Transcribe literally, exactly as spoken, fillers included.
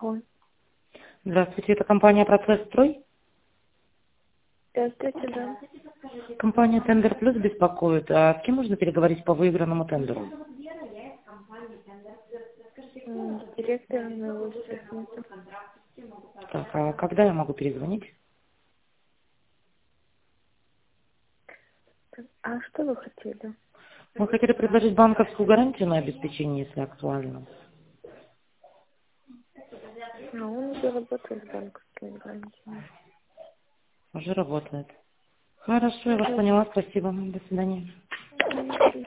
Ой. Здравствуйте, это компания «Процесс Строй». Здравствуйте, да. Компания «Тендер Плюс» беспокоит. А с кем можно переговорить по выигранному тендеру? М, Директор моего сейчас нету. Так, а когда я могу перезвонить? А что вы хотели? Мы хотели предложить банковскую гарантию на обеспечение, если актуально. Ну, он уже работает с банковскими гарантиями. Уже работает. Хорошо, я вас Ну, поняла. Спасибо. До свидания. м,